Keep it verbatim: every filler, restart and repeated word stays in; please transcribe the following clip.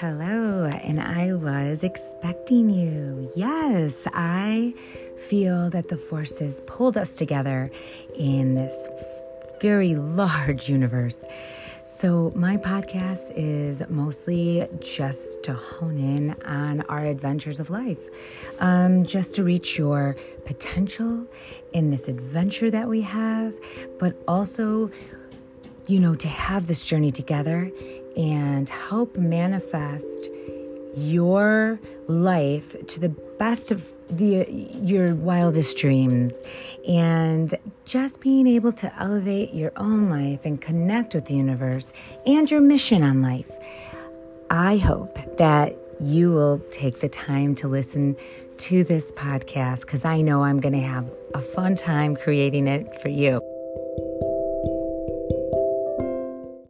Hello, and I was expecting you. Yes, I feel that the forces pulled us together in this very large universe. So my podcast is mostly just to hone in on our adventures of life, um, just to reach your potential in this adventure that we have, but also, you know, to have this journey together and help manifest your life to the best of the your wildest dreams, and just being able to elevate your own life and connect with the universe and your mission on life. I hope that you will take the time to listen to this podcast, because I know I'm going to have a fun time creating it for you.